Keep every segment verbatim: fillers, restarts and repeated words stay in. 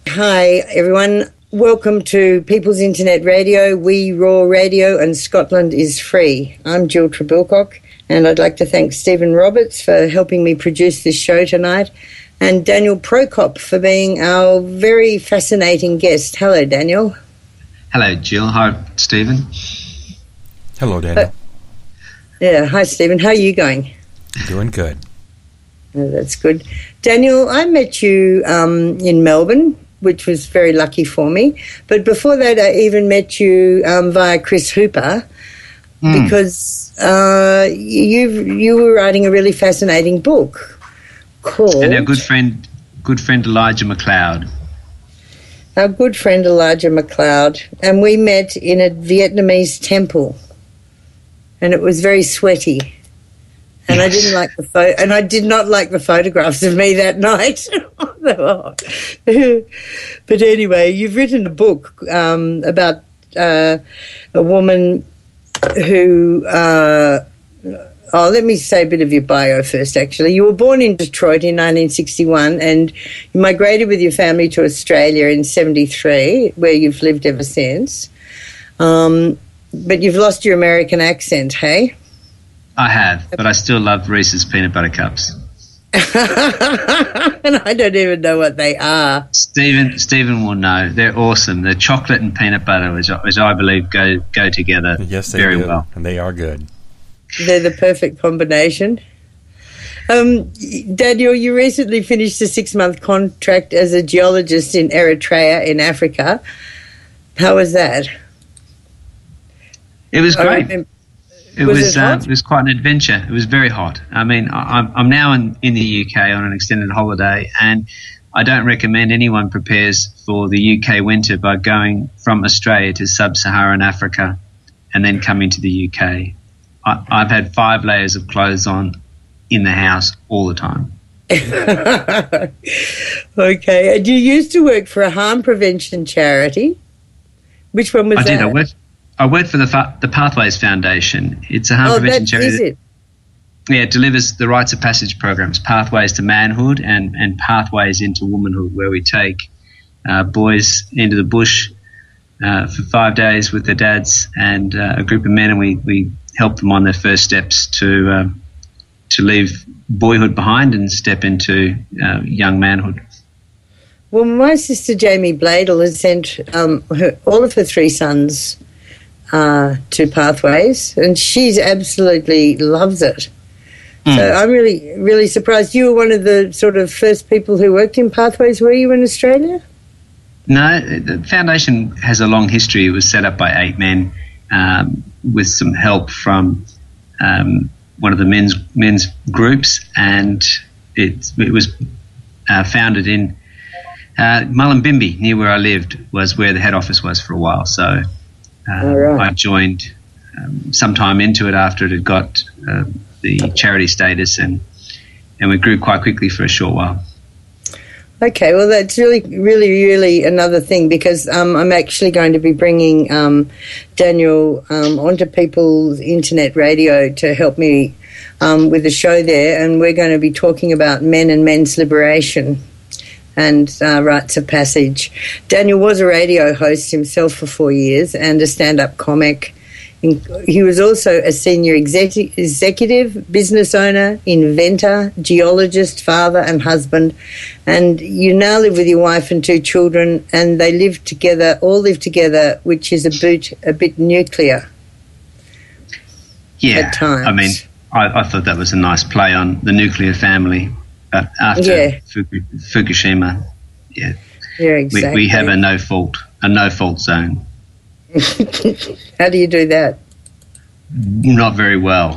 Hi, everyone. Welcome to People's Internet Radio, We Raw Radio, and Scotland is Free. I'm Jill Trebilcock, and I'd like to thank Stephen Roberts for helping me produce this show tonight, and Daniel Prokop for being our very fascinating guest. Hello, Daniel. Hello, Jill. Hi, Stephen. Hello, Daniel. Uh, yeah, hi, Stephen. How are you going? Doing good. Oh, that's good. Daniel, I met you um, in Melbourne, which was very lucky for me. But before that, I even met you um, via Chris Hooper mm. because uh, you you were writing a really fascinating book called... And our good friend, good friend Elijah McLeod. Our good friend Elijah McLeod. And we met in a Vietnamese temple. And it was very sweaty. And yes. I didn't like the photo, and I did not like the photographs of me that night. But anyway, you've written a book um, about uh, a woman who. Uh, oh, let me say a bit of your bio first. Actually, you were born in Detroit in nineteen sixty-one, and you migrated with your family to Australia in seventy-three, where you've lived ever since. Um, but you've lost your American accent, hey? I have, but I still love Reese's peanut butter cups. And I don't even know what they are. Stephen Stephen will know. They're awesome. They're chocolate and peanut butter, which, which I believe go go together yes, they very do. well. And they are good. They're the perfect combination. Um, Daniel, you recently finished a six-month contract as a geologist in Eritrea in Africa. How was that? It was great. Remember, It was, was it, uh, it was quite an adventure. It was very hot. I mean, I'm, I'm now in, in the U K on an extended holiday, and I don't recommend anyone prepares for the U K winter by going from Australia to sub-Saharan Africa and then coming to the U K. I, I've had five layers of clothes on in the house all the time. Okay. And you used to work for a harm prevention charity. Which one was I that? I did. I worked. I work for the Fa- the Pathways Foundation. It's a harm oh, prevention that charity. Is it? Yeah, it delivers the rites of passage programs, Pathways to Manhood and, and Pathways into Womanhood, where we take uh, boys into the bush uh, for five days with their dads and uh, a group of men, and we, we help them on their first steps to uh, to leave boyhood behind and step into uh, young manhood. Well, my sister Jamie Bladel has sent um, her, all of her three sons Uh, to Pathways, and she's absolutely loves it. Mm. So I'm really, really surprised. You were one of the sort of first people who worked in Pathways, were you, in Australia? No, the foundation has a long history. It was set up by eight men um, with some help from um, one of the men's men's groups, and it, it was uh, founded in uh, Mullumbimby, near where I lived, was where the head office was for a while. So Uh, right. I joined um, sometime into it after it had got uh, the charity status, and and we grew quite quickly for a short while. Okay, well, that's really, really, really another thing, because um, I'm actually going to be bringing um, Daniel um, onto People's Internet Radio to help me um, with the show there, and we're going to be talking about men and men's liberation and uh, rites of passage. Daniel was a radio host himself for four years and a stand-up comic. He was also a senior execu- executive, business owner, inventor, geologist, father and husband. And you now live with your wife and two children, and they live together, all live together, which is a bit, a bit nuclear. Yeah, at times. I mean, I, I thought that was a nice play on the nuclear family. But after yeah. Fukushima, yeah, yeah exactly. we, we have a no fault, a no fault zone. How do you do that? Not very well.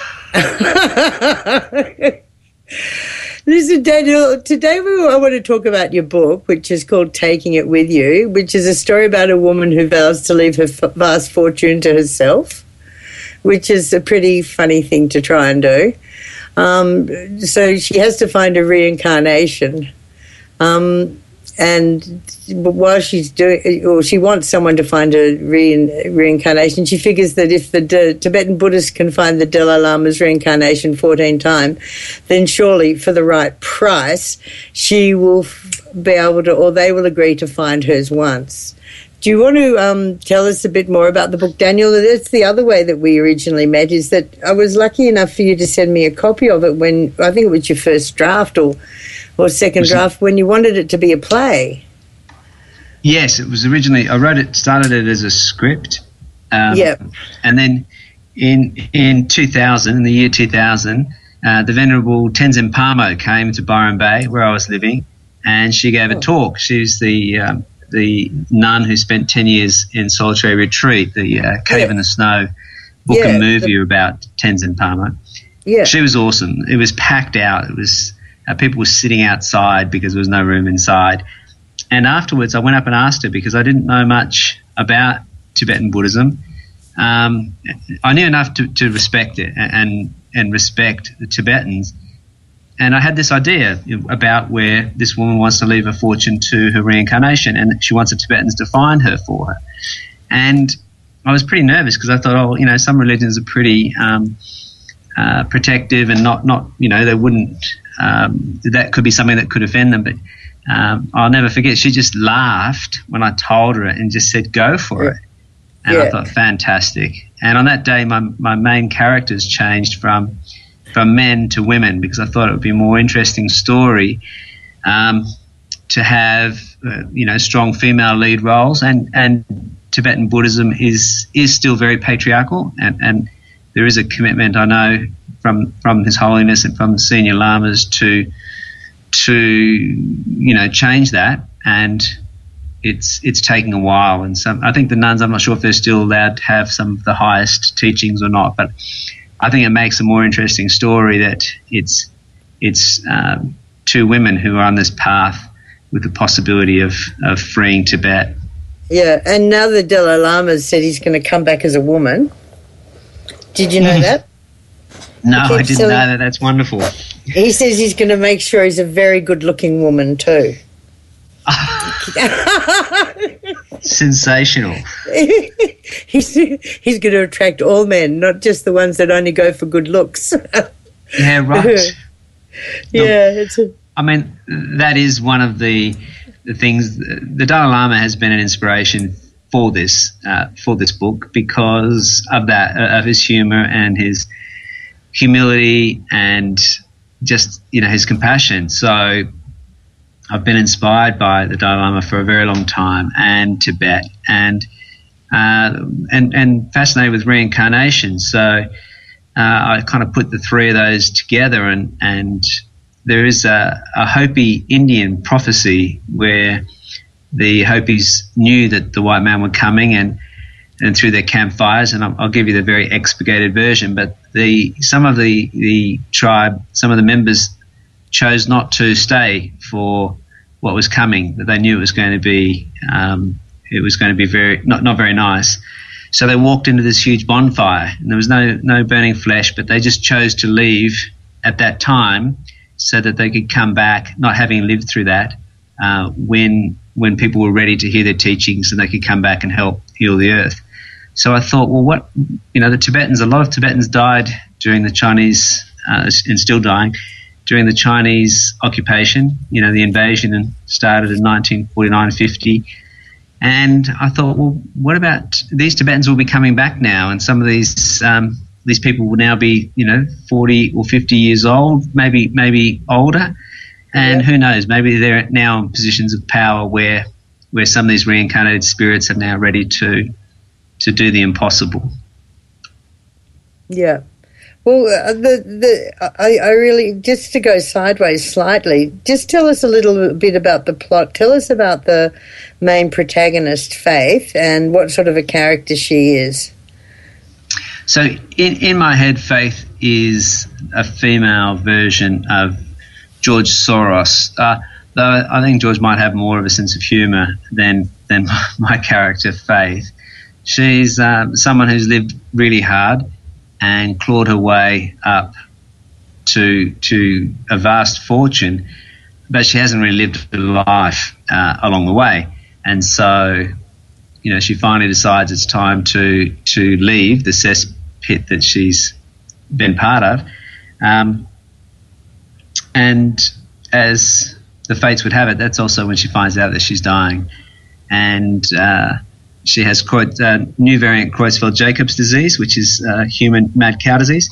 Listen, Daniel, today we, I want to talk about your book, which is called Taking It With You, which is a story about a woman who vows to leave her vast fortune to herself, which is a pretty funny thing to try and do. Um, so she has to find a reincarnation. Um, and while she's doing, or she wants someone to find a re- reincarnation, she figures that if the D- Tibetan Buddhists can find the Dalai Lama's reincarnation fourteen times, then surely for the right price, she will f- be able to, or they will agree to find hers once. Do you want to um, tell us a bit more about the book, Daniel? That's the other way that we originally met, is that I was lucky enough for you to send me a copy of it when, I think it was your first draft or or second draft, when you wanted it to be a play. Yes, it was originally, I wrote it, started it as a script. Um, yeah. And then in in two thousand, in the year two thousand, uh, the Venerable Tenzin Palmo came to Byron Bay, where I was living, and she gave oh. a talk. She's the um, the nun who spent ten years in solitary retreat, the uh, Cave yeah. in the Snow book yeah, and movie the, about Tenzin Palmo. Yeah. She was awesome. It was packed out. It was uh, people were sitting outside because there was no room inside. And afterwards, I went up and asked her, because I didn't know much about Tibetan Buddhism. Um, I knew enough to, to respect it and and respect the Tibetans. And I had this idea about where this woman wants to leave a fortune to her reincarnation, and she wants the Tibetans to find her for her. And I was pretty nervous because I thought, oh, you know, some religions are pretty um, uh, protective and not, not, you know, they wouldn't, um, that could be something that could offend them. But um, I'll never forget, she just laughed when I told her and just said, go for yeah. it. And yeah. I thought, fantastic. And on that day, my, my main characters changed from from men to women, because I thought it would be a more interesting story um, to have, uh, you know, strong female lead roles. And, and Tibetan Buddhism is is still very patriarchal, and, and there is a commitment, I know, from, from His Holiness and from the senior lamas to, to you know, change that. And it's it's taking a while. And some, I think the nuns, I'm not sure if they're still allowed to have some of the highest teachings or not, but I think it makes a more interesting story that it's it's um, two women who are on this path with the possibility of, of freeing Tibet. Yeah, and now the Dalai Lama said he's going to come back as a woman. Did you know that? No, I didn't know that. That's wonderful. He says he's going to make sure he's a very good-looking woman too. Sensational. he's he's going to attract all men, not just the ones that only go for good looks. Yeah, right. Yeah, it's a, I mean, that is one of the the things. The Dalai Lama has been an inspiration for this uh, for this book because of that, uh, of his humor and his humility and just, you know, his compassion. So I've been inspired by the Dalai Lama for a very long time, and Tibet, and uh, and and fascinated with reincarnation. So uh, I kind of put the three of those together, and and there is a, a Hopi Indian prophecy where the Hopis knew that the white man were coming, and and through their campfires, and I'll, I'll give you the very expurgated version, but the some of the the tribe, some of the members chose not to stay for what was coming, that they knew it was going to be um, it was going to be very not not very nice. So they walked into this huge bonfire, and there was no no burning flesh, but they just chose to leave at that time so that they could come back, not having lived through that, uh, when when people were ready to hear their teachings, and they could come back and help heal the earth. So I thought, well, what, you know, the Tibetans, a lot of Tibetans died during the Chinese, uh, and still dying, during the Chinese occupation, you know, the invasion started in nineteen forty-nine fifty. And I thought, well, what about these Tibetans will be coming back now, and some of these um, these people will now be, you know, forty or fifty years old, maybe maybe older. And yeah. Who knows, maybe they're now in positions of power where where some of these reincarnated spirits are now ready to to do the impossible. Yeah. Well, uh, the the I, I really, just to go sideways slightly, just tell us a little bit about the plot. Tell us about the main protagonist, Faith, and what sort of a character she is. So, in in my head, Faith is a female version of George Soros. Uh, though I think George might have more of a sense of humour than than my character, Faith. She's um, someone who's lived really hard and clawed her way up to to a vast fortune, but she hasn't really lived a life uh, along the way. And so, you know, she finally decides it's time to to leave the cesspit that she's been part of. Um, and as the fates would have it, that's also when she finds out that she's dying. And uh, she has Kreutz, uh, new variant Creutzfeldt-Jacobs disease, which is uh, human mad cow disease,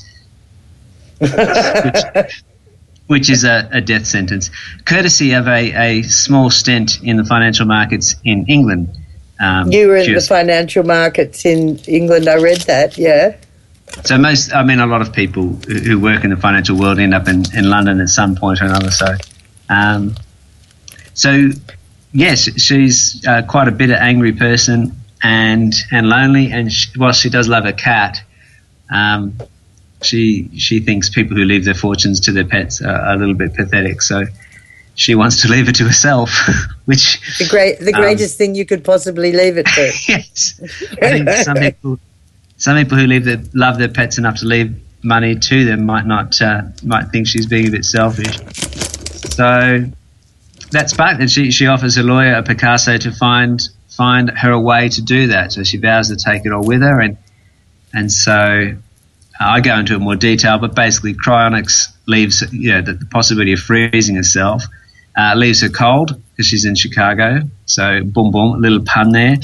which, which is a, a death sentence, courtesy of a, a small stint in the financial markets in England. Um, you were in just, the financial markets in England, I read that, yeah. So most, I mean, a lot of people who, who work in the financial world end up in, in London at some point or another. So, um, so yes, she's uh, quite a bitter, angry person and and lonely. And she, while she does love her cat, um, she she thinks people who leave their fortunes to their pets are a little bit pathetic. So she wants to leave it to herself, which the great, the greatest um, thing you could possibly leave it to. Yes, I think some people. Some people who leave their, love their pets enough to leave money to them might not uh, might think she's being a bit selfish. So that sparked, and she she offers her lawyer, Picasso, to find find her a way to do that. So she vows to take it all with her, and and so uh, I go into it more detail. But basically, cryonics leaves you know the, the possibility of freezing herself, uh, leaves her cold because she's in Chicago. So boom boom, a little pun there,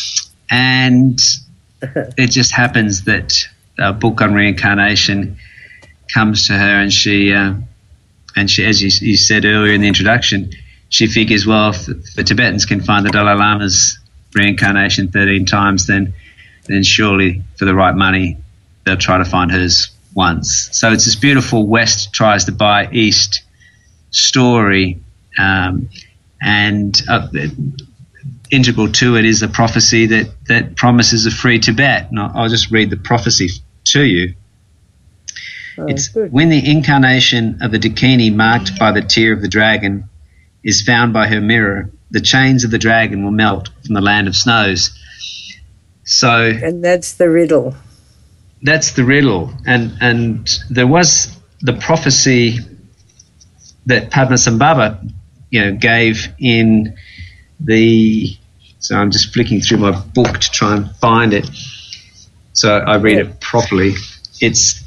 and it just happens that a book on reincarnation comes to her, and she, uh, and she, as you, you said earlier in the introduction, she figures, well, if the Tibetans can find the Dalai Lama's reincarnation thirteen times, then, then surely for the right money they'll try to find hers once. So it's this beautiful West tries to buy East story, um, and uh, integral to it is a prophecy that, that promises a free Tibet. And I'll, I'll just read the prophecy to you. Oh, it's good. When the incarnation of the Dakini marked by the tear of the dragon is found by her mirror, the chains of the dragon will melt from the land of snows. So, and that's the riddle. That's the riddle. And, and there was the prophecy that Padmasambhava, you know, gave in the, so I'm just flicking through my book to try and find it so I read yeah. it properly. It's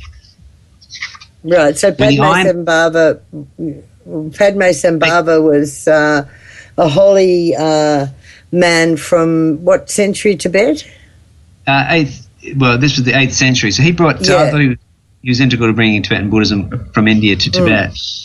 right. So Padmasambhava, Padmasambhava was uh, a holy uh, man from what century Tibet? Uh, eighth. Well, this was the eighth century. So he brought. Yeah. I thought he was, he was integral to bringing Tibetan Buddhism from India to Tibet. Mm.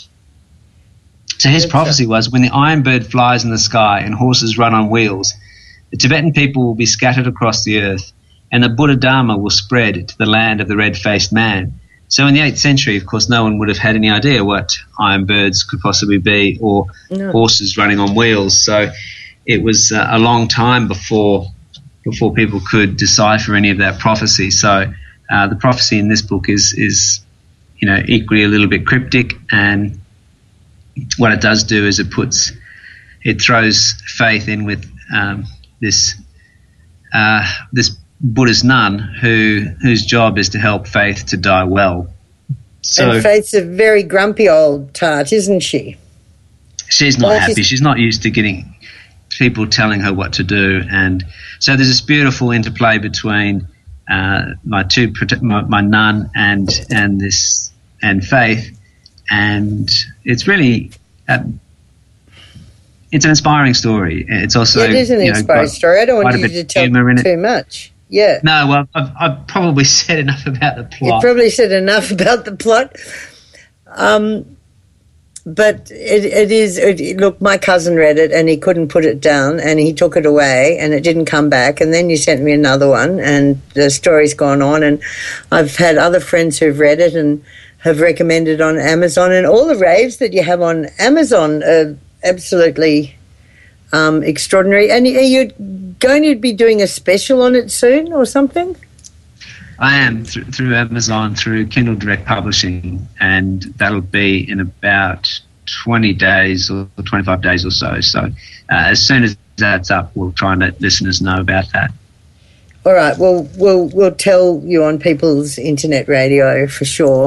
So his prophecy was, when the iron bird flies in the sky and horses run on wheels, the Tibetan people will be scattered across the earth, and the Buddha Dharma will spread to the land of the red-faced man. So in the eighth century, of course, no one would have had any idea what iron birds could possibly be, or no. horses running on wheels. So it was uh, a long time before before people could decipher any of that prophecy. So uh, the prophecy in this book is, is, you know, equally a little bit cryptic, and what it does do is it puts, it throws faith in with um, this uh, this Buddhist nun who whose job is to help Faith to die well. So and Faith's a very grumpy old tart, isn't she? She's not well, happy. She's, she's not used to getting people telling her what to do, and so there's this beautiful interplay between uh, my two my, my nun and and this and Faith. And it's really, um, it's an inspiring story. It's also, yeah, it is an you know, inspiring got, story. I don't want you to tell too much. Yeah. No, well, I've, I've probably said enough about the plot. You've probably said enough about the plot. Um, but it, it is, it, look, my cousin read it and he couldn't put it down and he took it away and it didn't come back. And then you sent me another one and the story's gone on. And I've had other friends who've read it and have recommended on Amazon, and all the raves that you have on Amazon are absolutely um, extraordinary. And are you going to be doing a special on it soon or something? I am, through, through Amazon, through Kindle Direct Publishing, and that'll be in about twenty days or twenty-five days or so. So uh, as soon as that's up, we'll try and let listeners know about that. All right, well, we'll, we'll tell you on People's Internet Radio for sure.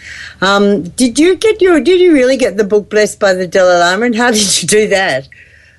Um, did you get your? Did you really get the book blessed by the Dalai Lama, and how did you do that?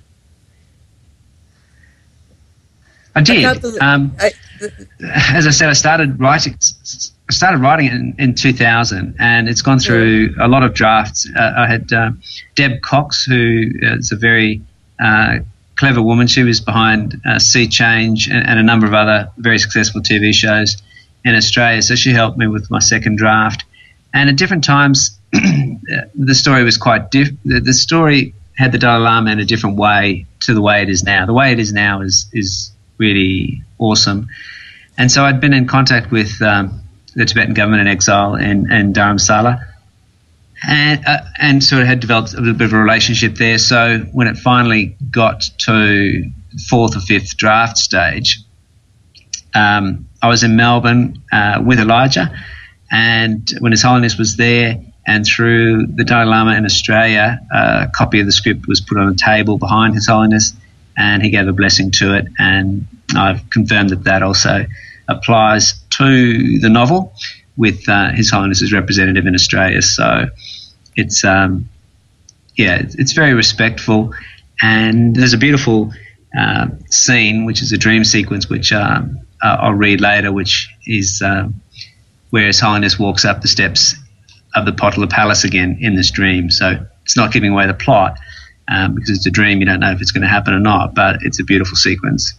I did. I um, I, as I said, I started writing. I started writing it in, in two thousand, and it's gone through a lot of drafts. Uh, I had uh, Deb Cox, who is a very uh, clever woman. She was behind uh, Sea Change and, and a number of other very successful T V shows in Australia. So she helped me with my second draft. And at different times, the story was quite different. The, the story had the Dalai Lama in a different way to the way it is now. The way it is now is is really awesome. And so I'd been in contact with um, the Tibetan government in exile in, in Dharamsala, and uh, and sort of had developed a little bit of a relationship there. So when it finally got to fourth or fifth draft stage, um, I was in Melbourne uh, with Elijah, and when His Holiness was there, and through the Dalai Lama in Australia, uh, a copy of the script was put on a table behind His Holiness, and he gave a blessing to it, and I've confirmed that that also applies to the novel with uh, His Holiness's representative in Australia. So it's, um, yeah, it's very respectful, and there's a beautiful uh, scene, which is a dream sequence, which um, I'll read later, which is uh, where His Holiness walks up the steps of the Potala Palace again in this dream. So it's not giving away the plot, um, because it's a dream. You don't know if it's going to happen or not, but it's a beautiful sequence.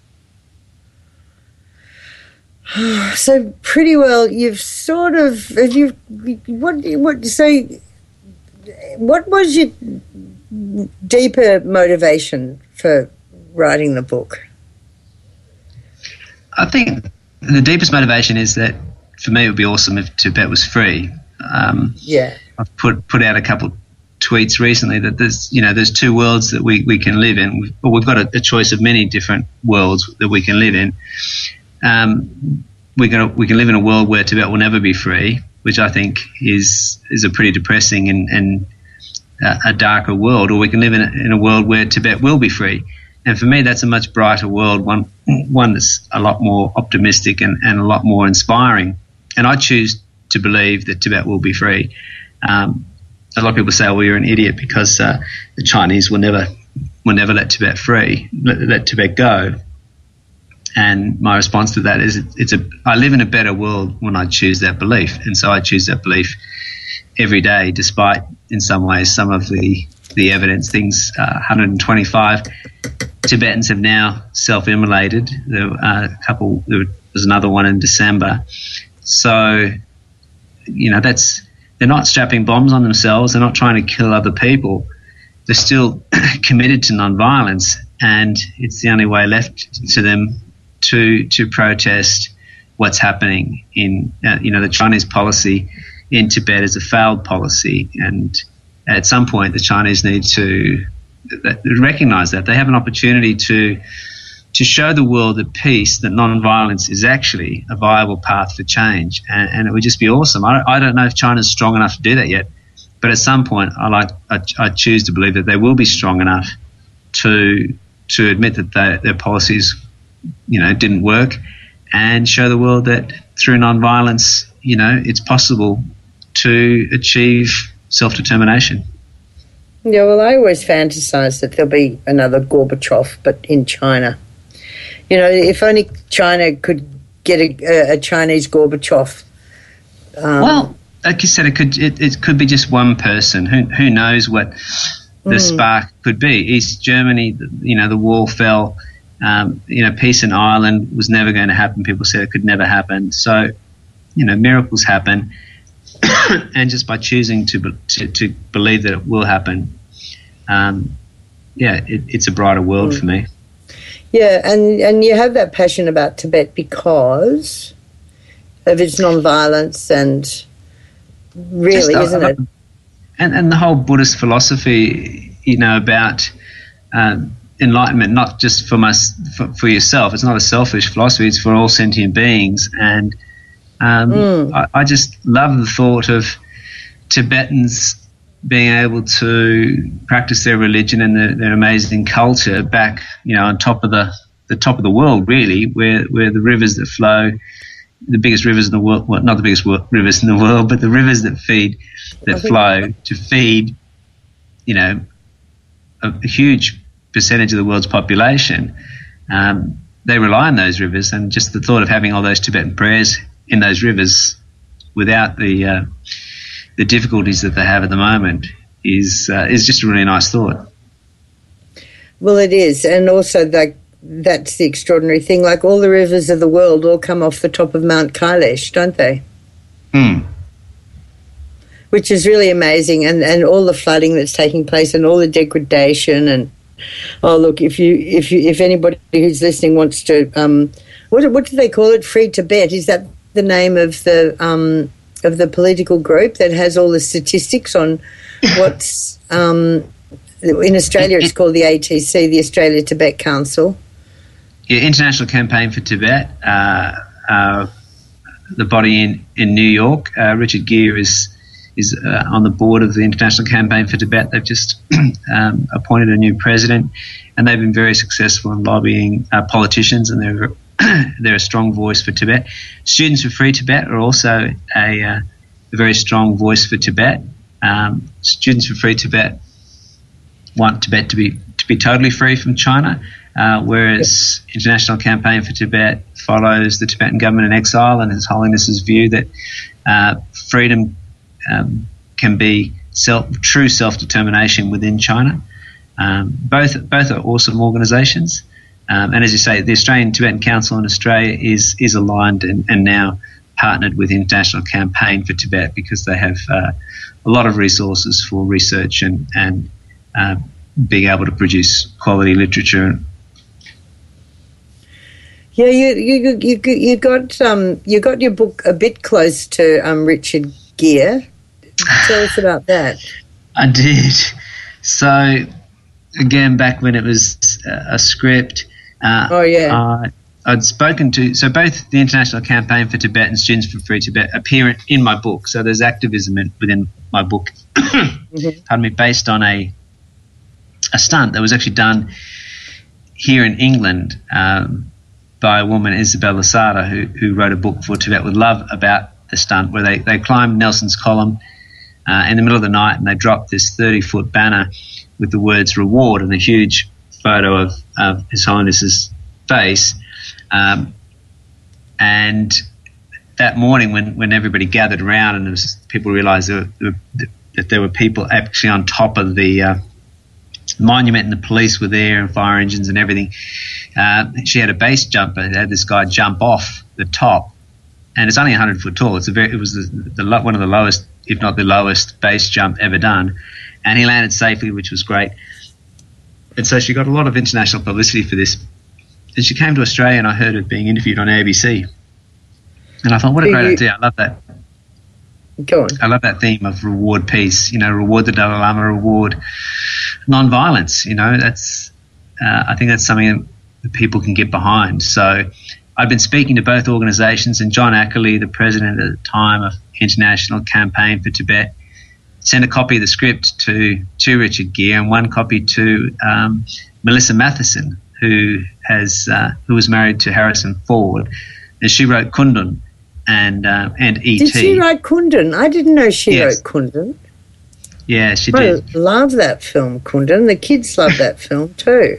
So pretty well, you've sort of, have you, what, what, so what was your deeper motivation for writing the book? I think the deepest motivation is that for me it would be awesome if Tibet was free. Um, yeah. I've put, put out a couple tweets recently that there's, you know, there's two worlds that we, we can live in. We've, well, we've got a, a choice of many different worlds that we can live in. Um, we can we can live in a world where Tibet will never be free, which I think is is a pretty depressing and, and uh, a darker world, or we can live in a, in a world where Tibet will be free. And for me, that's a much brighter world, one one that's a lot more optimistic and, and a lot more inspiring. And I choose to believe that Tibet will be free. Um, a lot of people say, "Well, you're an idiot because uh, the Chinese will never will never let Tibet free, let, let Tibet go." And my response to that is, it's a I live in a better world when I choose that belief, and so I choose that belief every day, despite in some ways some of the the evidence. Things uh, one hundred twenty-five Tibetans have now self-immolated. There were uh, a couple. There was another one in December. So, you know, that's they're not strapping bombs on themselves. They're not trying to kill other people. They're still committed to non-violence, and it's the only way left to them to to protest what's happening in uh, you know the Chinese policy in Tibet is a failed policy, and at some point the Chinese need to recognize that they have an opportunity to to show the world that peace, that non-violence is actually a viable path for change, and, and it would just be awesome. I, I don't know if China's strong enough to do that yet, but at some point I like I, I choose to believe that they will be strong enough to to admit that they, their policies, you know, didn't work, and show the world that through non-violence, you know, it's possible to achieve self-determination. Yeah, well, I always fantasize that there'll be another Gorbachev, but in China. You know, if only China could get a, a Chinese Gorbachev. Um, well, like you said, it could it, it could be just one person. Who who knows what the mm. spark could be? East Germany, you know, the wall fell. Um, you know, peace in Ireland was never going to happen. People said it could never happen. So, you know, miracles happen, and just by choosing to to, to believe that it will happen, um, yeah, it, it's a brighter world mm. for me. Yeah, and, and you have that passion about Tibet because of its non-violence and really, just, isn't uh, it? And and the whole Buddhist philosophy, you know, about um, enlightenment, not just for, my, for for yourself. It's not a selfish philosophy. It's for all sentient beings. And um, mm. I, I just love the thought of Tibetans being able to practice their religion and their, their amazing culture back, you know, on top of the, the top of the world, really, where, where the rivers that flow the biggest rivers in the world, well, not the biggest wo- rivers in the world, but the rivers that feed, that flow to feed, you know, a, a huge percentage of the world's population. Um, they rely on those rivers, and just the thought of having all those Tibetan prayers in those rivers without the uh, the difficulties that they have at the moment is uh, is just a really nice thought. Well, it is, and also like that's the extraordinary thing. Like all the rivers of the world all come off the top of Mount Kailash, don't they? Hmm. Which is really amazing, and, and all the flooding that's taking place, and all the degradation, and oh look, if you if you if anybody who's listening wants to, um, what what do they call it? Free Tibet, is that the name of the um, of the political group that has all the statistics on what's um, in Australia? It's called the A T C, the Australia Tibet Council. Yeah, International Campaign for Tibet, uh, uh, the body in, in New York. Uh, Richard Gere is is uh, on the board of the International Campaign for Tibet. They've just um, appointed a new president, and they've been very successful in lobbying uh, politicians, and they're they're a strong voice for Tibet. Students for Free Tibet are also a, uh, a very strong voice for Tibet. Um, Students for Free Tibet want Tibet to be to be totally free from China. Uh, whereas International Campaign for Tibet follows the Tibetan government in exile and His Holiness's view that uh, freedom um, can be self, true self-determination within China. Um, both both are awesome organisations, um, and as you say, the Australian Tibetan Council in Australia is is aligned and, and now partnered with the International Campaign for Tibet because they have uh, a lot of resources for research and and uh, being able to produce quality literature. Yeah, you you you you got um you got your book a bit close to um Richard Gere. Tell us about that. I did. So again, back when it was a script. Uh, oh yeah. Uh, I'd spoken to so both the International Campaign for Tibet and Students for Free Tibet appear in my book. So there's activism in, within my book. mm-hmm. Pardon me, based on a a stunt that was actually done here in England. Um, by a woman, Isabel Lasada, who, who wrote a book for Tibet with Love about the stunt, where they, they climbed Nelson's Column uh, in the middle of the night, and they dropped this thirty-foot banner with the words "reward" and a huge photo of, of His Holiness's face. Um, and that morning, when, when everybody gathered around and was, people realised there were, that there were people actually on top of the uh, monument, and the police were there and fire engines and everything. Uh, she had a base jumper. They had this guy jump off the top, and it's only one hundred foot tall. It's a very, it was the, the one of the lowest, if not the lowest, base jump ever done, and he landed safely, which was great. And so she got a lot of international publicity for this. And she came to Australia, and I heard her being interviewed on A B C, and I thought, what a great idea! I love that. Go on. I love that theme of reward peace. You know, reward the Dalai Lama, reward non-violence. You know, that's uh, I think that's something that people can get behind. So I've been speaking to both organisations, and John Ackerley, the president at the time of International Campaign for Tibet, sent a copy of the script to, to Richard Gere and one copy to um, Melissa Matheson, who has uh, who was married to Harrison Ford, and she wrote Kundun and uh, and E T. Did she write Kundun? I didn't know she yes. wrote Kundun. Yeah, she I did. I love that film, Kundun. The kids love that film too.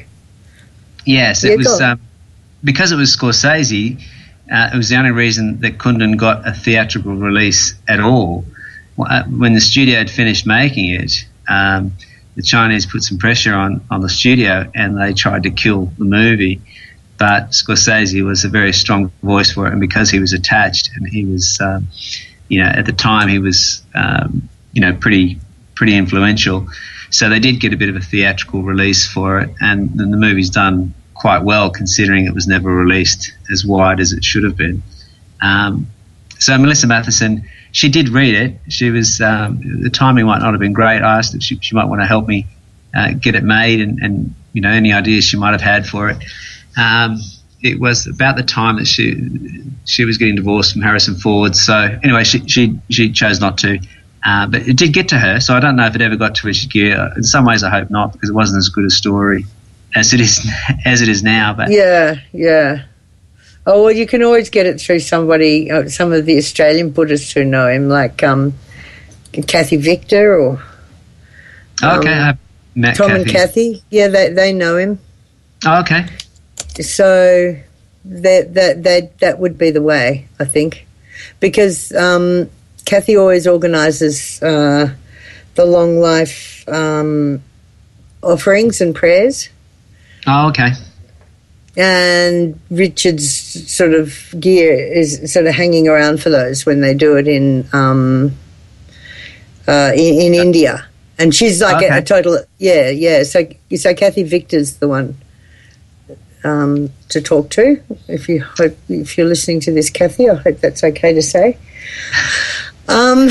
Yes, it was um, because it was Scorsese. Uh, it was the only reason that Kundun got a theatrical release at all. When the studio had finished making it, um, the Chinese put some pressure on, on the studio, and they tried to kill the movie. But Scorsese was a very strong voice for it, and because he was attached, and he was, um, you know, at the time he was, um, you know, pretty pretty influential. So they did get a bit of a theatrical release for it, and then the movie's done quite well considering it was never released as wide as it should have been. Um, so Melissa Matheson, she did read it. She was um, the timing might not have been great. I asked if she, she might want to help me uh, get it made, and, and you know any ideas she might have had for it. Um, it was about the time that she she was getting divorced from Harrison Ford. So anyway, she she, she chose not to. Uh, but it did get to her, so I don't know if it ever got to Richard Gere. In some ways, I hope not, because it wasn't as good a story as it is as it is now. But yeah, yeah. Oh, well, you can always get it through somebody, uh, some of the Australian Buddhists who know him, like um, Kathy Victor or um, okay, I've met Tom Kathy. and Kathy. Yeah, they they know him. Oh, okay. So that that that that would be the way, I think, because um, Kathy always organises uh, the long life um, offerings and prayers. Oh, okay. And Richard's sort of gear is sort of hanging around for those when they do it in um, uh, in, in India. And she's like okay. a, a total, yeah, yeah. So, so Kathy Victor's the one um, to talk to. If you hope, if you're listening to this, Kathy, I hope that's okay to say. Um,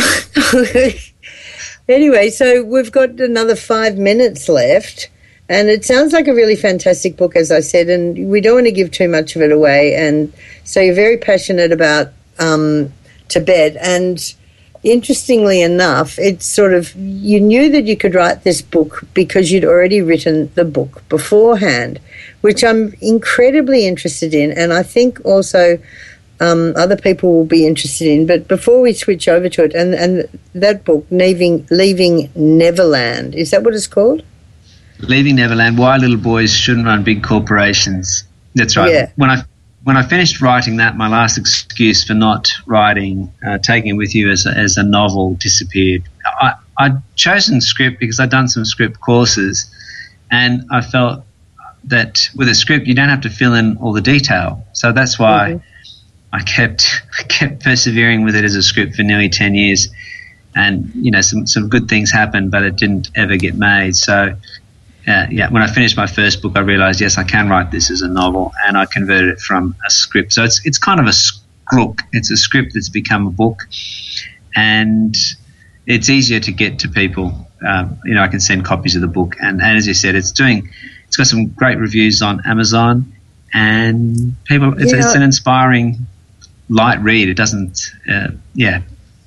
anyway, so we've got another five minutes left. And it sounds like a really fantastic book, as I said, and we don't want to give too much of it away. And so you're very passionate about um, Tibet. And interestingly enough, it's sort of, you knew that you could write this book because you'd already written the book beforehand, which I'm incredibly interested in. And I think also um, other people will be interested in. But before we switch over to it, and, and that book, Leaving, Leaving Neverland, is that what it's called? Leaving Neverland, Why Little Boys Shouldn't Run Big Corporations. That's right. Yeah. When I when I finished writing that, my last excuse for not writing uh, Taking It With You as a, as a novel disappeared. I, I'd chosen script because I'd done some script courses, and I felt that with a script you don't have to fill in all the detail. So that's why mm-hmm. I kept I kept persevering with it as a script for nearly ten years. And, you know, some, some good things happened, but it didn't ever get made. So... Uh, yeah, when I finished my first book, I realised, yes, I can write this as a novel, and I converted it from a script. So it's it's kind of a script. It's a script that's become a book, and it's easier to get to people. Um, you know, I can send copies of the book, and, and as you said, it's doing. It's got some great reviews on Amazon, and people. It's, yeah. it's an inspiring, light read. It doesn't. Uh, yeah.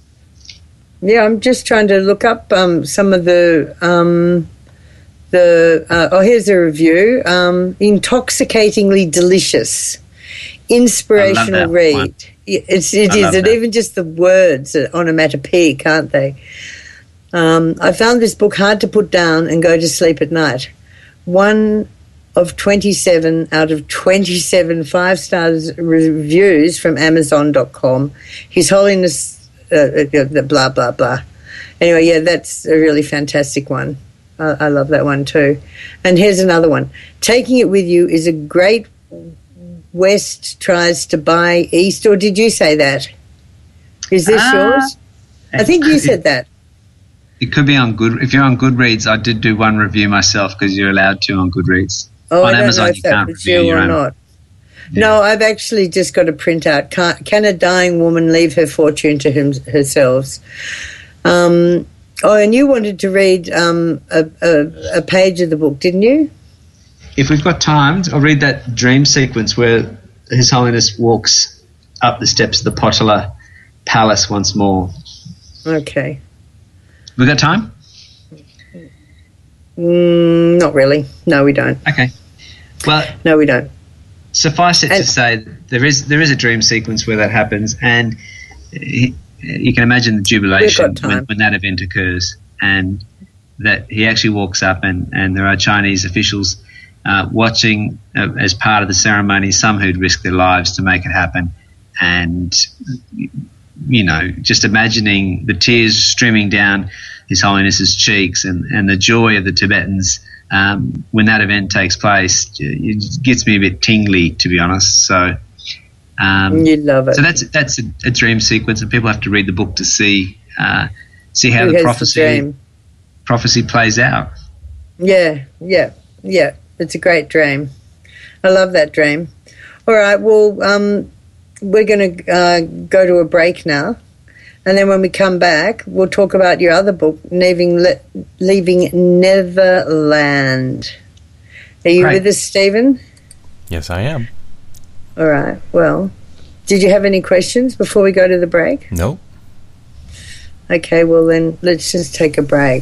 Yeah, I'm just trying to look up um, some of the. Um The uh, oh, here's a review. Um, intoxicatingly delicious, inspirational read. One. It's it is, and even just the words are onomatopoeic, can't they? Um, I found this book hard to put down and go to sleep at night. One of twenty-seven out of twenty-seven five stars reviews from Amazon dot com. His Holiness, uh, uh, blah blah blah. Anyway, yeah, that's a really fantastic one. I love that one too. And here's another one. Taking It With You is a great West tries to buy East, or did you say that? Is this uh, yours? I think you said that. It could be on Good. If you're on Goodreads, I did do one review myself because you're allowed to on Goodreeds. Oh, on I don't Amazon, know if you that can't was review you your or own. not. Yeah. No, I've actually just got a printout. Can, can a dying woman leave her fortune to him, herself? Um... Oh, and you wanted to read um, a, a, a page of the book, didn't you? If we've got time, I'll read that dream sequence where His Holiness walks up the steps of the Potala Palace once more. Okay. We got time? Mm, not really. No, we don't. Okay. Well, no, we don't. Suffice it and, to say, there is there is a dream sequence where that happens, and he, you can imagine the jubilation when, when that event occurs, and that he actually walks up and, and there are Chinese officials uh, watching uh, as part of the ceremony, some who'd risk their lives to make it happen. And, you know, just imagining the tears streaming down His Holiness's cheeks and, and the joy of the Tibetans um, when that event takes place, it gets me a bit tingly, to be honest. So... Um, you love it. So that's that's a, a dream sequence, and people have to read the book to see uh, see how Who the prophecy the prophecy plays out. Yeah, yeah, yeah. It's a great dream. I love that dream. All right, well, um, we're going to uh, go to a break now, and then when we come back, we'll talk about your other book, Leaving Le- Leaving Neverland. Are you Great. with us, Stephen? Yes, I am. All right. Well, did you have any questions before we go to the break? No. Okay, well then let's just take a break.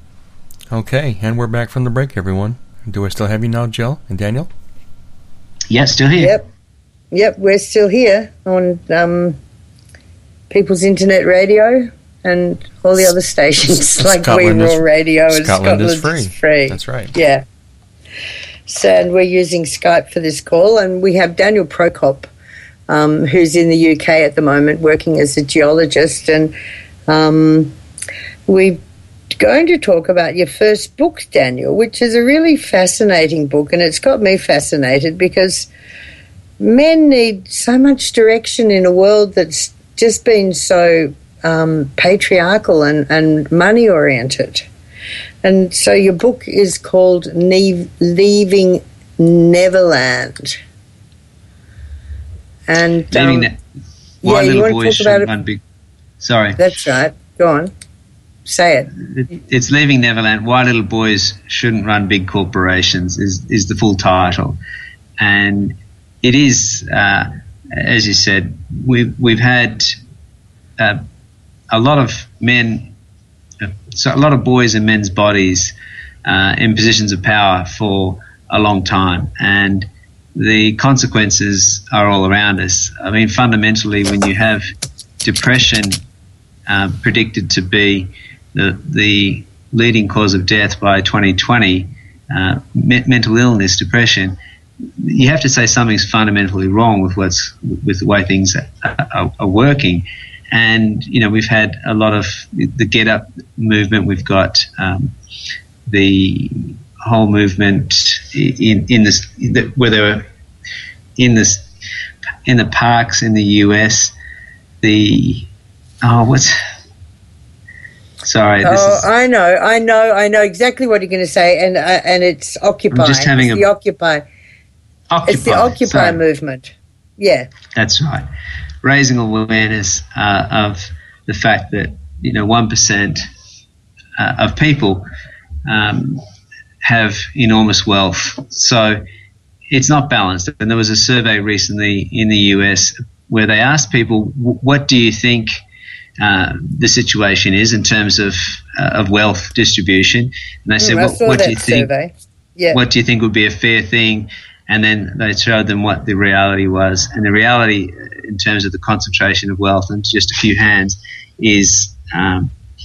Okay, and we're back from the break, everyone. Do I still have you now, Jill and Daniel? Yeah, still here. Yep. Yep, we're still here on um, People's Internet Radio and all the other stations like Scotland We is- Raw Radio and Scotland Scotland is free. is free. That's right. Yeah. So, and we're using Skype for this call, and we have Daniel Prokop, um, who's in the U K at the moment working as a geologist, and um, we're going to talk about your first book, Daniel, which is a really fascinating book, and it's got me fascinated because men need so much direction in a world that's just been so um, patriarchal and, and money-oriented. And so your book is called ne- Leaving Neverland. And Leaving um, that. Why yeah, you little want to boys talk about shouldn't it? run big. Sorry. That's right. Go on. Say it. It- It's Leaving Neverland. Why little boys shouldn't run big corporations is is the full title, and it is, uh, as you said, we've we've had uh, a lot of men, uh, so a lot of boys in men's bodies uh, in positions of power for a long time, and the consequences are all around us. I mean, fundamentally, when you have depression uh, predicted to be the the leading cause of death by twenty twenty, uh, me- mental illness, depression, you have to say something's fundamentally wrong with what's with the way things are, are, are working. And you know, we've had a lot of the Get Up movement. We've got um, the whole movement in in this where they were in this in the parks in the U S. The oh, what's sorry. This Oh, is, I know, I know, I know exactly what you're going to say, and uh, and it's Occupy. I'm just having it's a- the Occupy. Occupy. It's the Occupy Sorry. movement. Yeah. That's right. Raising awareness uh, of the fact that, you know, one percent uh, of people um, have enormous wealth. So it's not balanced. And there was a survey recently in the U S where they asked people, what do you think uh, the situation is in terms of uh, of wealth distribution? And they said, Mm, I what, saw what that do you think? survey. Yeah. What do you think would be a fair thing? And then they showed them what the reality was. And the reality in terms of the concentration of wealth in just a few hands is um,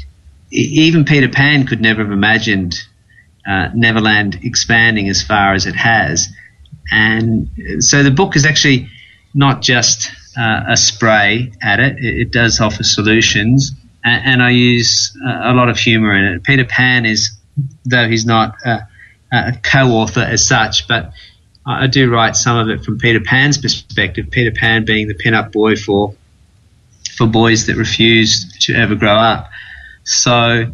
e- even Peter Pan could never have imagined uh, Neverland expanding as far as it has. And so the book is actually not just uh, a spray at it. It, it does offer solutions. And, and I use uh, a lot of humour in it. Peter Pan is, though he's not uh, a co-author as such, but I do write some of it from Peter Pan's perspective, Peter Pan being the pin-up boy for for boys that refuse to ever grow up. So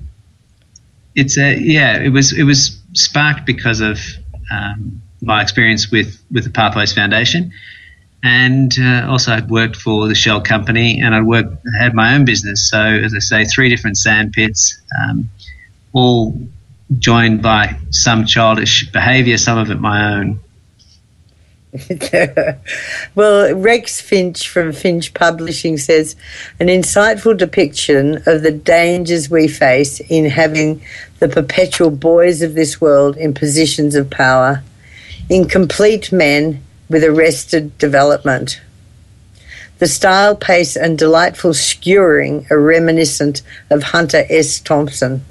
it's a yeah, it was it was sparked because of um, my experience with, with the Pathways Foundation, and uh, also I'd worked for the Shell company, and I'd worked had my own business. So as I say, three different sand pits, um, all joined by some childish behaviour, some of it my own. Well, Rex Finch from Finch Publishing says, an insightful depiction of the dangers we face in having the perpetual boys of this world in positions of power, incomplete men with arrested development. The style, pace and delightful skewering are reminiscent of Hunter S. Thompson.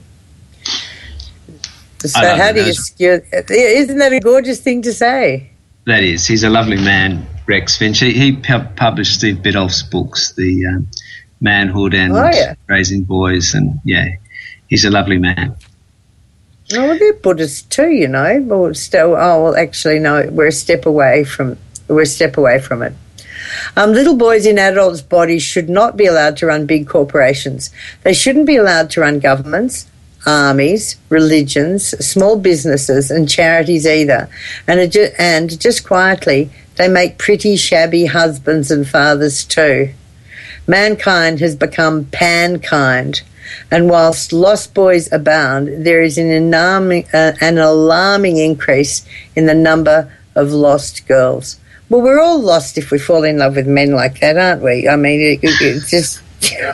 So I love how it. do you Those- skew? Isn't that a gorgeous thing to say? That is, he's a lovely man, Rex Finch. He, he pu- published Steve Biddulph's books, the um, Manhood and Oh, yeah. Raising Boys, and yeah, he's a lovely man. Oh, well, they're Buddhists too, you know. Well, still, oh, well, actually, no, we're a step away from we're a step away from it. Um, little boys in adults' bodies should not be allowed to run big corporations. They shouldn't be allowed to run governments, armies, religions, small businesses and charities either. And, it ju- and just quietly, they make pretty shabby husbands and fathers too. Mankind has become pankind, and whilst lost boys abound, there is an alarming, uh, an alarming increase in the number of lost girls. Well, we're all lost if we fall in love with men like that, aren't we? I mean, it, it, it's just...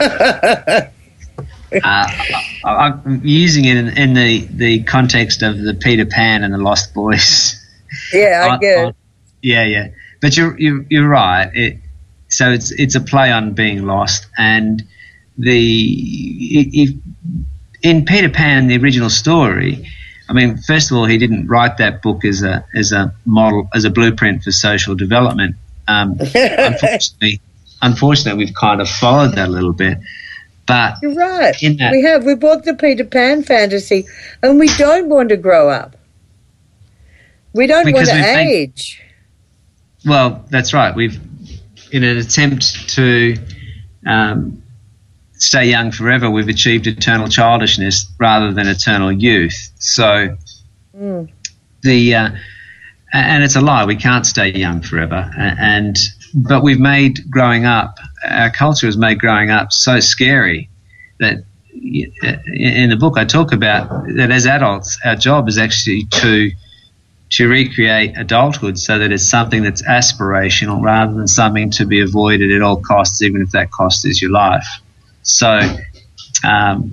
Uh, I, I'm using it in, in the, the context of the Peter Pan and the Lost Boys. yeah, I on, get on, it. Yeah, yeah. But you're you're, you're right. It, so it's it's a play on being lost, and the if, in Peter Pan, the original story. I mean, first of all, he didn't write that book as a as a model, as a blueprint for social development. Um, unfortunately, unfortunately, we've kind of followed that a little bit. But you're right. That, we have. We bought the Peter Pan fantasy, and we don't want to grow up. We don't want to age. Made, well, that's right. We've, in an attempt to um, stay young forever, we've achieved eternal childishness rather than eternal youth. So mm. the uh, and it's a lie. We can't stay young forever. And but we've made growing up. Our culture has made growing up so scary that in the book I talk about that as adults, our job is actually to to recreate adulthood so that it's something that's aspirational rather than something to be avoided at all costs, even if that cost is your life. So, um,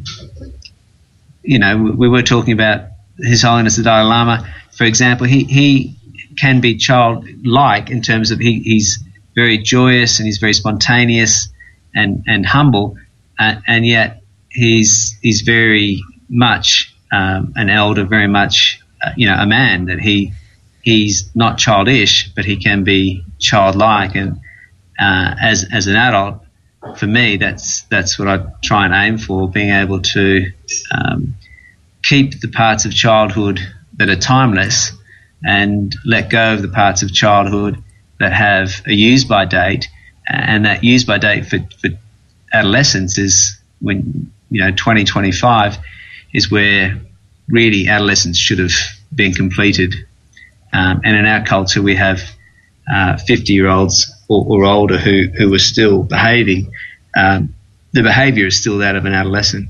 you know, we, we were talking about His Holiness the Dalai Lama, for example. He, he can be childlike in terms of he, he's very joyous and he's very spontaneous and, and humble, uh, and yet he's he's very much um, an elder, very much uh, you know a man. That he he's not childish, but he can be childlike. And uh, as as an adult, for me, that's that's what I try and aim for: being able to um, keep the parts of childhood that are timeless and let go of the parts of childhood that have a use-by date, and that use-by date for, for adolescence is when, you know, twenty twenty-five is where really adolescence should have been completed. Um, and in our culture, we have uh, fifty-year-olds or, or older who, who are still behaving. Um, the behaviour is still that of an adolescent.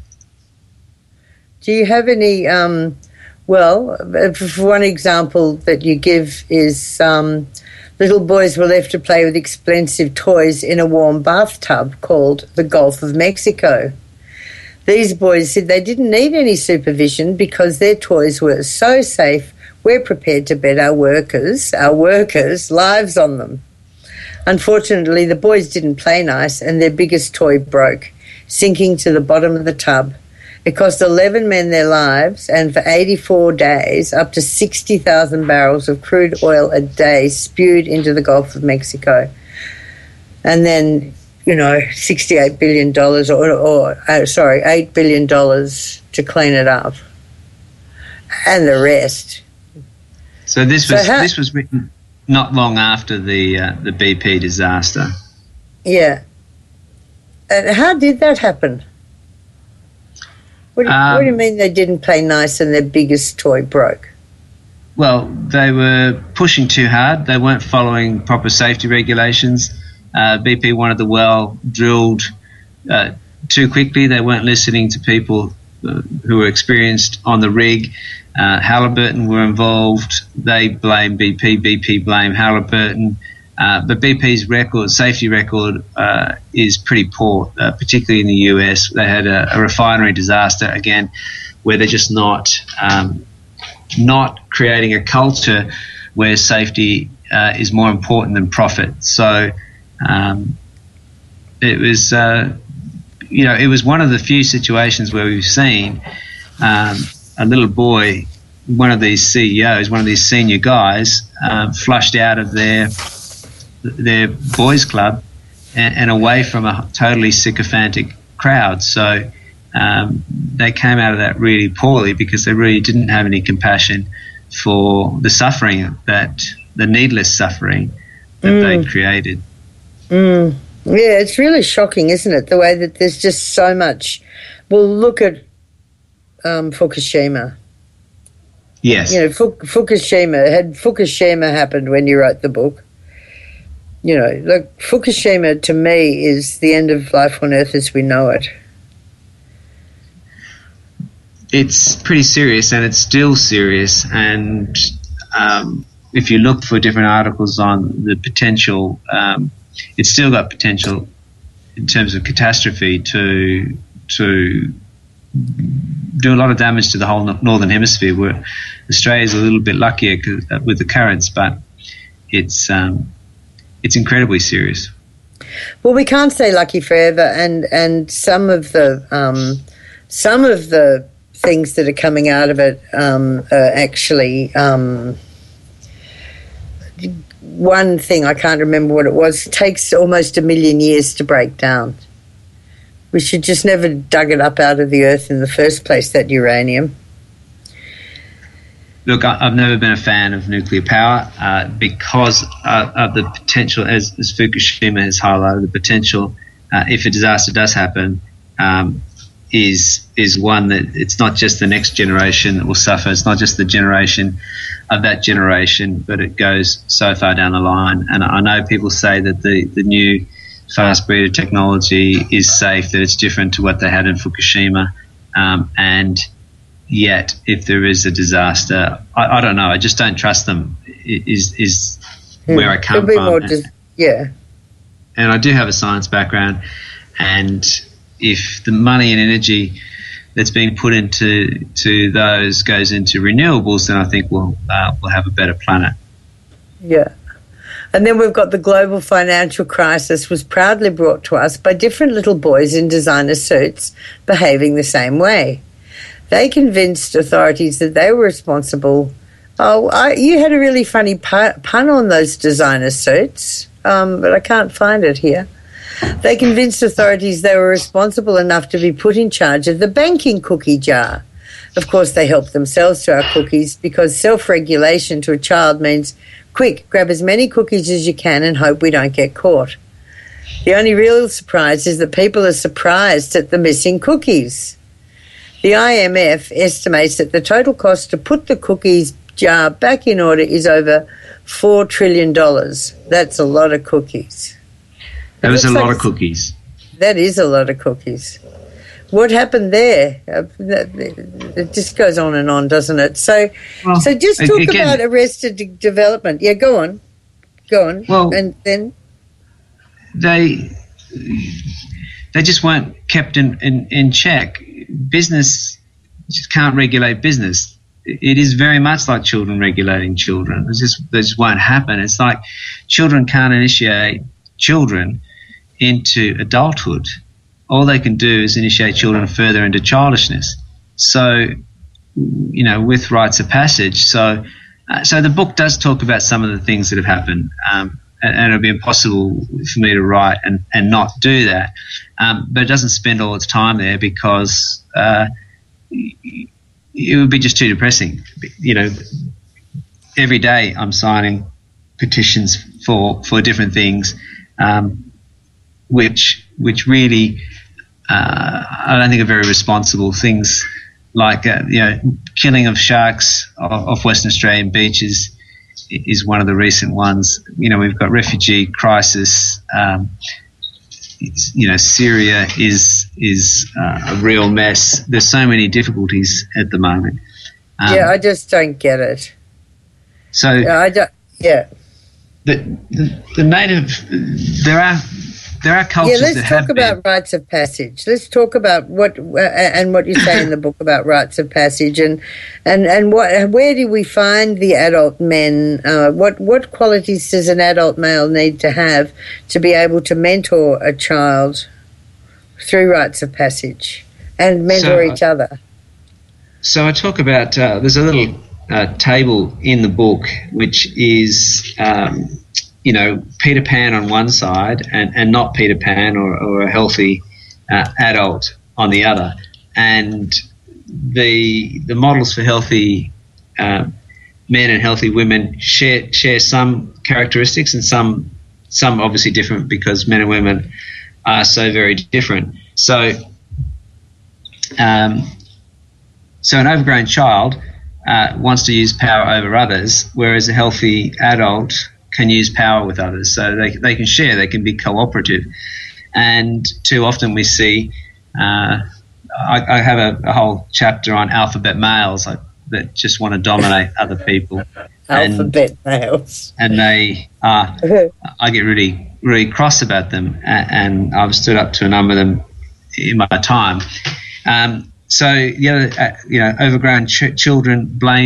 Do you have any, um, well, for one example that you give is um, little boys were left to play with expensive toys in a warm bathtub called the Gulf of Mexico. These boys said they didn't need any supervision because their toys were so safe, we're prepared to bet our workers, our workers' lives on them. Unfortunately, the boys didn't play nice and their biggest toy broke, sinking to the bottom of the tub. It cost eleven men their lives, and for eighty-four days, up to sixty thousand barrels of crude oil a day spewed into the Gulf of Mexico. And then, you know, sixty-eight billion dollars, or, or uh, sorry, eight billion dollars to clean it up. And the rest. So this was so how, this was written not long after the uh, the B P disaster. Yeah. And how did that happen? What do, um, what do you mean they didn't play nice and their biggest toy broke? Well, they were pushing too hard. They weren't following proper safety regulations. Uh, B P wanted the well drilled uh, too quickly. They weren't listening to people uh, who were experienced on the rig. Uh, Halliburton were involved. They blamed B P. B P blamed Halliburton. Uh, but B P's record, safety record, uh, is pretty poor, uh, particularly in the U S. They had a, a refinery disaster again, where they're just not um, not creating a culture where safety uh, is more important than profit. So um, it was, uh, you know, it was one of the few situations where we've seen um, a little boy, one of these C E Os, one of these senior guys, uh, flushed out of their their boys' club and, and away from a totally sycophantic crowd. So um, they came out of that really poorly because they really didn't have any compassion for the suffering, that the needless suffering that mm. they'd created. Mm. Yeah, it's really shocking, isn't it, the way that there's just so much. Well, look at um, Fukushima. Yes. You know, Fukushima, had Fukushima happened when you wrote the book, you know, like Fukushima to me is the end of life on Earth as we know it. It's pretty serious, and it's still serious. And um, if you look for different articles on the potential, um, it's still got potential in terms of catastrophe to to do a lot of damage to the whole northern hemisphere. Where Australia's a little bit luckier with the currents, but it's um, it's incredibly serious. Well, we can't stay lucky forever, and and some of the um, some of the things that are coming out of it um, are actually um, one thing I can't remember what it was. Takes almost a million years to break down. We should just never dug it up out of the earth in the first place. That uranium. Look, I've never been a fan of nuclear power uh, because uh, of the potential, as, as Fukushima has highlighted, the potential, uh, if a disaster does happen, um, is is one that it's not just the next generation that will suffer. It's not just the generation of that generation, but it goes so far down the line. And I know people say that the, the new fast breeder technology is safe, that it's different to what they had in Fukushima, um, and yet, if there is a disaster, I, I don't know. I just don't trust them. Is is hmm. where I come be from. More dis- yeah. And I do have a science background, and if the money and energy that's being put into to those goes into renewables, then I think we'll uh, we'll have a better planet. Yeah. And then we've got the global financial crisis was proudly brought to us by different little boys in designer suits behaving the same way. They convinced authorities that they were responsible. Oh, I, you had a really funny pu- pun on those designer suits, um, but I can't find it here. They convinced authorities they were responsible enough to be put in charge of the banking cookie jar. Of course, they helped themselves to our cookies because self-regulation to a child means, quick, grab as many cookies as you can and hope we don't get caught. The only real surprise is that people are surprised at the missing cookies. The I M F estimates that the total cost to put the cookies jar back in order is over four trillion dollars. That's a lot of cookies. That was a lot of cookies. That is a lot of cookies. What happened there? It just goes on and on, doesn't it? So, well, so just talk again, about arrested development. Yeah, go on. Go on. Well, and then they they just weren't kept in, in, in check. Business just can't regulate business. It is very much like children regulating children. It just, it just won't happen. It's like children can't initiate children into adulthood. All they can do is initiate children further into childishness. So, you know, with rites of passage. So, uh, so the book does talk about some of the things that have happened, um, and, and it would be impossible for me to write and, and not do that. Um, but it doesn't spend all its time there because uh, it would be just too depressing. You know, every day I'm signing petitions for for different things, um, which which really uh, I don't think are very responsible. Things like uh, you know, killing of sharks off, off Western Australian beaches is one of the recent ones. You know, we've got refugee crisis. Um, You know, Syria is is uh, a real mess. There's so many difficulties at the moment. Um, yeah, I just don't get it. So, yeah, I don't. Yeah, the the, the native there are there are cultures. Yeah, let's that talk have about been, rites of passage. Let's talk about what uh, and what you say in the book about rites of passage, and and and what where do we find the adult men? Uh, what what qualities does an adult male need to have to be able to mentor a child through rites of passage and mentor so, each other? So I talk about uh, there's a little uh, table in the book which is. Um, you know, Peter Pan on one side and, and not Peter Pan or, or a healthy uh, adult on the other. And the the models for healthy uh, men and healthy women share share some characteristics and some some obviously different because men and women are so very different. So, um, so an overgrown child uh, wants to use power over others, whereas a healthy adult can use power with others, so they they can share, they can be cooperative. And too often we see, uh, I, I have a, a whole chapter on alphabet males like, that just want to dominate other people. Alphabet and, males. And they are, I get really, really cross about them, and, and I've stood up to a number of them in my time. Um, so, the other, uh, you know, overgrown ch- children blame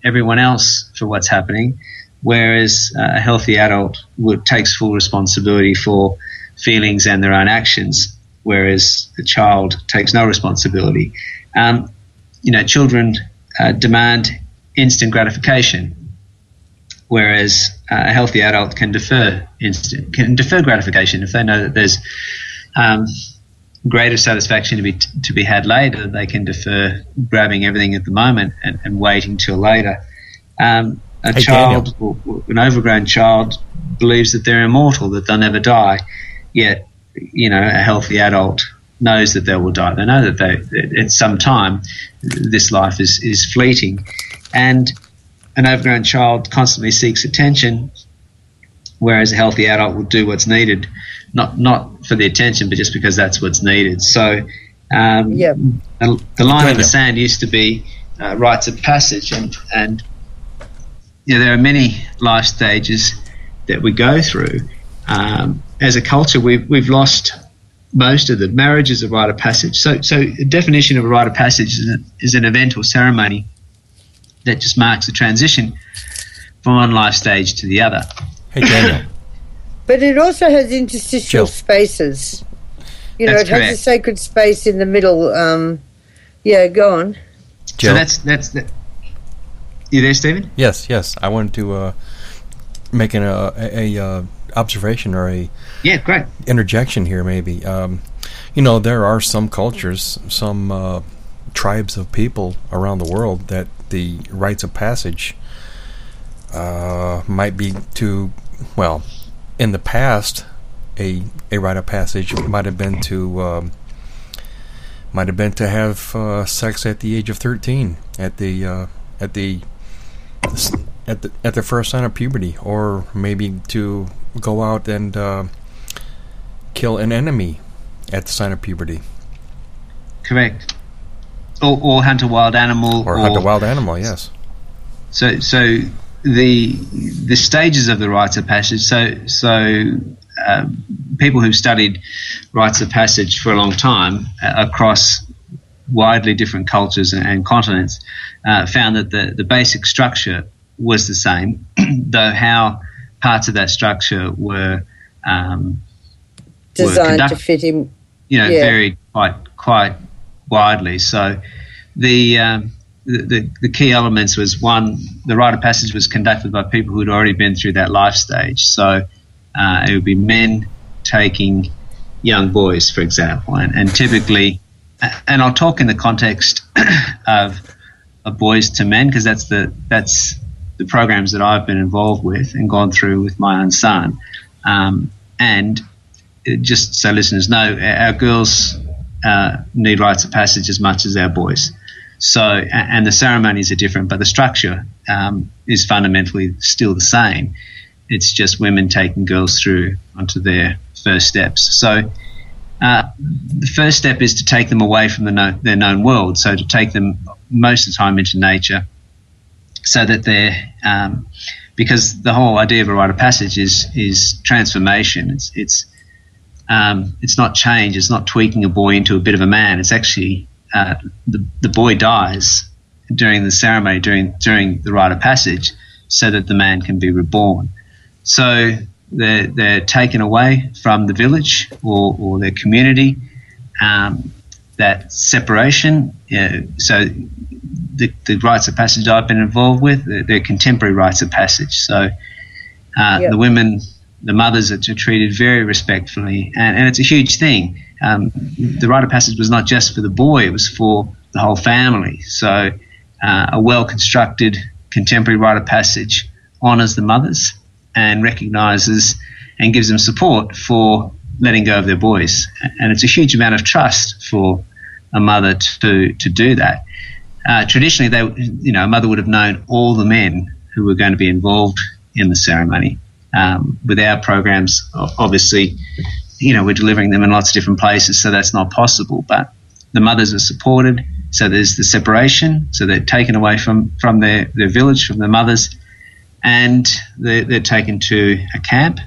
everyone else for what's happening, whereas uh, a healthy adult would, takes full responsibility for feelings and their own actions, whereas a child takes no responsibility. Um, you know, children uh, demand instant gratification, whereas uh, a healthy adult can defer instant can defer gratification if they know that there's um, greater satisfaction to be to be had later. They can defer grabbing everything at the moment and, and waiting till later. Um, a hey, child, or, or an overgrown child, believes that they're immortal, that they'll never die. Yet, you know, a healthy adult knows that they will die. They know that they, at some time, this life is, is fleeting. And an overgrown child constantly seeks attention, whereas a healthy adult will do what's needed, not not for the attention, but just because that's what's needed. So um, yep. the, the line in the sand used to be uh, rites of passage, and, and you know, there are many life stages that we go through. Um, as a culture, we've, we've lost most of them. Marriage is a rite of passage. So, so the definition of a rite of passage is, a, is an event or ceremony that just marks a transition from one life stage to the other. Hey, Daniel. But it also has interstitial Jill. spaces. You know, That's it has correct. a sacred space in the middle. Um, yeah, go on. Jill? So that's that's the. You there, Stephen? Yes, yes. I wanted to uh, make an uh, a, a uh, observation or a Yeah, great. interjection here, maybe. Um, you know, there are some cultures, some uh, tribes of people around the world that the rites of passage uh, might be to, well, in the past, a a rite of passage might have been to um, might have been to have uh, sex at the age of thirteen, at the uh, at the at the at the first sign of puberty, or maybe to go out and uh, kill an enemy at the sign of puberty, Correct. Or, or hunt a wild animal. or, or hunt a wild animal. Yes. So, so the the stages of the rites of passage. So, so uh, people who've studied rites of passage for a long time uh, across widely different cultures and, and continents uh, found that the, the basic structure was the same, though how parts of that structure were um, Designed were conduct- to fit him. you know, Yeah. varied quite quite widely. So the, um, the the the key elements was, one, the rite of passage was conducted by people who had already been through that life stage. So uh, it would be men taking young boys, for example, and, and typically, and I'll talk in the context of of boys to men, because that's the that's the programs that I've been involved with and gone through with my own son, um, and just so listeners know, our girls uh, need rites of passage as much as our boys. So, and the ceremonies are different, but the structure um, is fundamentally still the same. It's just women taking girls through onto their first steps. So, uh, the first step is to take them away from the known, their known world. So, to take them most of the time into nature, so that they're um, because the whole idea of a rite of passage is is transformation. It's it's Um, it's not change. It's not tweaking a boy into a bit of a man. It's actually uh, the the boy dies during the ceremony, during during the rite of passage, so that the man can be reborn. So they're they're taken away from the village or, or their community. Um, that separation. Uh, so the the rites of passage I've been involved with, they're, they're contemporary rites of passage. So uh, Yep. the women. The mothers are treated very respectfully, and, and it's a huge thing. Um, the rite of passage was not just for the boy, it was for the whole family. So uh, a well-constructed contemporary rite of passage honours the mothers and recognises and gives them support for letting go of their boys. And it's a huge amount of trust for a mother to, to do that. Uh, traditionally, they, you know, a mother would have known all the men who were going to be involved in the ceremony. Um, with our programs, obviously, you know, we're delivering them in lots of different places, so that's not possible. But the mothers are supported, so there's the separation, so they're taken away from, from their, their village, from their mothers, and they're, they're taken to a camp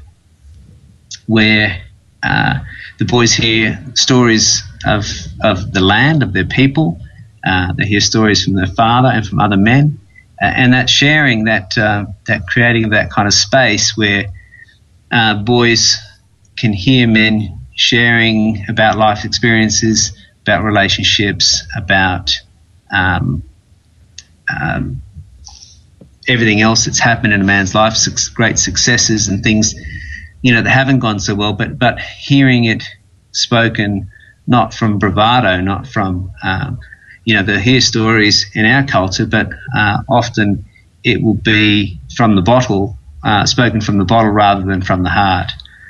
where uh, the boys hear stories of, of the land, of their people. Uh, they hear stories from their father and from other men, and that sharing, that uh, that creating that kind of space where uh, boys can hear men sharing about life experiences, about relationships, about um, um, everything else that's happened in a man's life, great successes and things, you know, that haven't gone so well, but but hearing it spoken not from bravado, not from, um, you know, the hear stories in our culture, but uh, often it will be from the bottle, uh, spoken from the bottle rather than from the heart.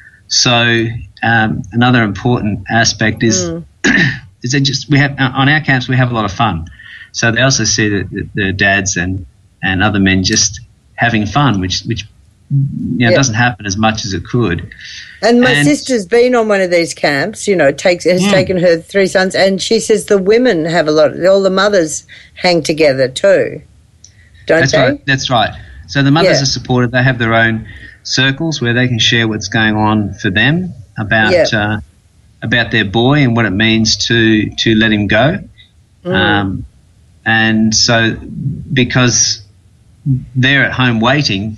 So um, another important aspect is mm. is that just we have on our camps we have a lot of fun. So they also see that the dads and, and other men just having fun, which which you know, yeah. doesn't happen as much as it could. And my and, sister's been on one of these camps. You know, takes has yeah. taken her three sons, and she says the women have a lot. All the mothers hang together too, don't that's they? Right. That's right. So the mothers yeah. are supported. They have their own circles where they can share what's going on for them about yeah. uh, about their boy and what it means to to let him go. Mm. Um, and so because they're at home waiting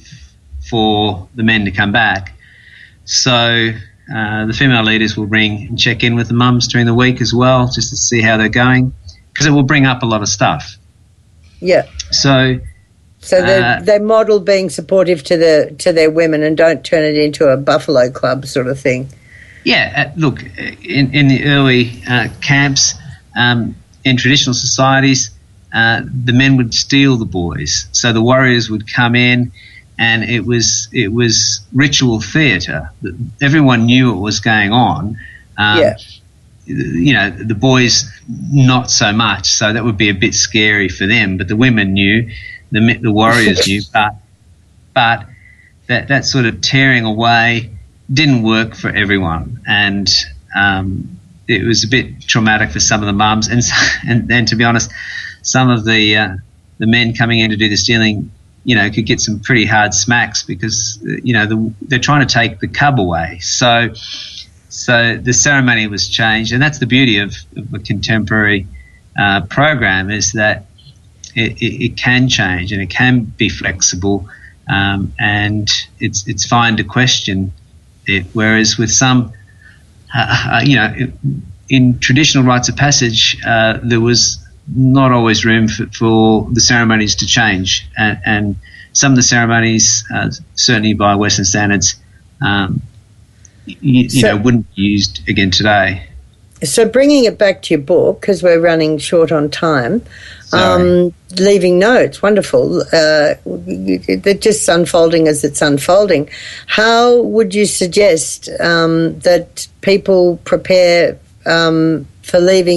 for the men to come back, so uh, the female leaders will ring and check in with the mums during the week as well, just to see how they're going, because it will bring up a lot of stuff. Yeah. So. So they uh, they model being supportive to the to their women and don't turn it into a buffalo club sort of thing. Yeah, uh, look, in, in the early uh, camps, um, in traditional societies, uh, the men would steal the boys. So the warriors would come in, and it was it was ritual theatre. Everyone knew what was going on. Um, yeah. You know, the boys not so much, so that would be a bit scary for them. But the women knew. The, the warriors knew, but but that that sort of tearing away didn't work for everyone, and um, it was a bit traumatic for some of the mums, and and, and to be honest, some of the uh, the men coming in to do the stealing, you know, could get some pretty hard smacks because you know the, they're trying to take the cub away. So so the ceremony was changed, and that's the beauty of, of a contemporary uh, program is that. It, it, it can change and it can be flexible, um, and it's it's fine to question it. Whereas with some, uh, you know, in traditional rites of passage, uh, there was not always room for, for the ceremonies to change, and, and some of the ceremonies, uh, certainly by Western standards, um, you, you so, know, wouldn't be used again today. So bringing it back to your book, because we're running short on time, um, leaving notes, wonderful. Uh, they're just unfolding as it's unfolding. How would you suggest um, that people prepare um, for leaving?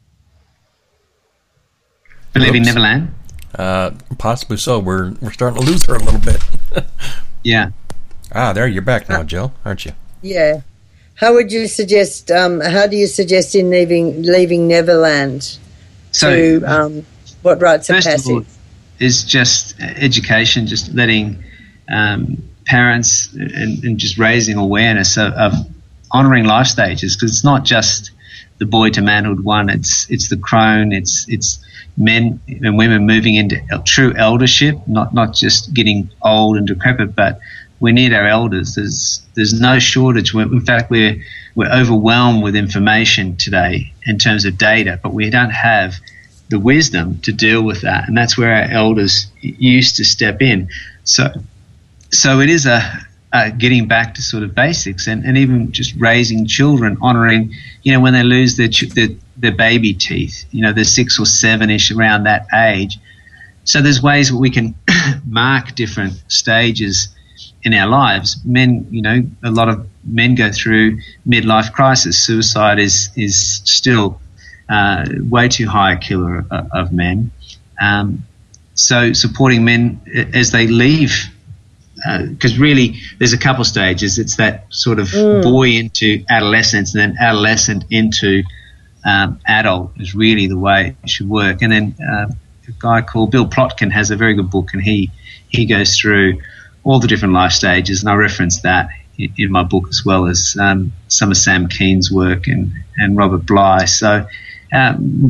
For leaving Neverland? Uh, possibly so. We're we're starting to lose her a little bit. Yeah. Ah, there you're back now, Jill, aren't you? Yeah. How would you suggest? Um, how do you suggest in leaving leaving Neverland? So, to um, what rites of passage? First of all, is just education, just letting um, parents and, and just raising awareness of, of honouring life stages, because it's not just the boy to manhood one. It's it's the crone. It's it's men and women moving into true eldership, not not just getting old and decrepit, but we need our elders. There's there's no shortage. We're, in fact, we're we're overwhelmed with information today in terms of data, but we don't have the wisdom to deal with that, and that's where our elders used to step in. So, so it is a, a getting back to sort of basics, and, and even just raising children, honouring, you know, when they lose their, their their baby teeth, you know, they're six or seven-ish around that age. So there's ways where we can mark different stages in our lives. Men, you know, a lot of men go through midlife crisis. Suicide is is still uh, way too high a killer of, of men. Um, so supporting men as they leave, because uh, really there's a couple stages. It's that sort of mm. boy into adolescence, and then adolescent into um, adult is really the way it should work. And then uh, a guy called Bill Plotkin has a very good book, and he he goes through all the different life stages, and I reference that in, in my book, as well as um, some of Sam Keen's work and, and Robert Bly. So um,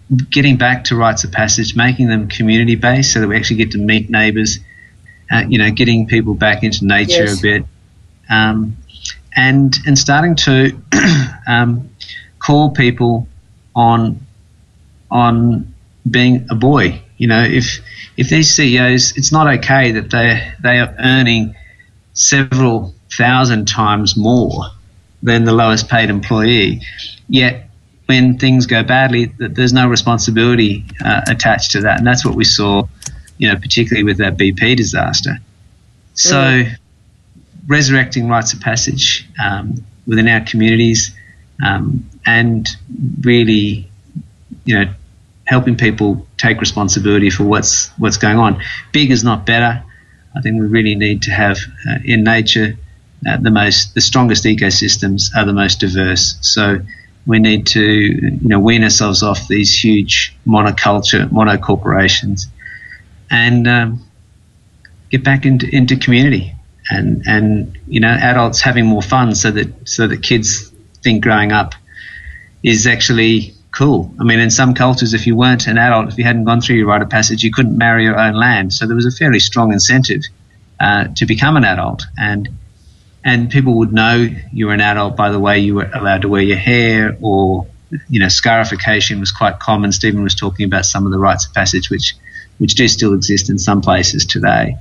getting back to rites of passage, making them community-based so that we actually get to meet neighbours, uh, you know, getting people back into nature yes. a bit, um, and and starting to um, call people on on being a boy. You know, if if these C E Os, it's not okay that they they are earning several thousand times more than the lowest paid employee, yet when things go badly, that there's no responsibility uh, attached to that, and that's what we saw, you know, particularly with that B P disaster. So, mm. resurrecting rites of passage um, within our communities, um, and really, you know, helping people take responsibility for what's what's going on. Big is not better. I think we really need to have uh, in nature uh, the most, the strongest ecosystems are the most diverse. So we need to, you know, wean ourselves off these huge monoculture, monocorporations, and um, get back into into community, and and you know, adults having more fun, so that so that kids think growing up is actually cool. I mean, in some cultures, if you weren't an adult, if you hadn't gone through your rite of passage, you couldn't marry your own land. So there was a fairly strong incentive uh, to become an adult, and and people would know you were an adult by the way you were allowed to wear your hair, or, you know, scarification was quite common. Stephen was talking about some of the rites of passage which which do still exist in some places today.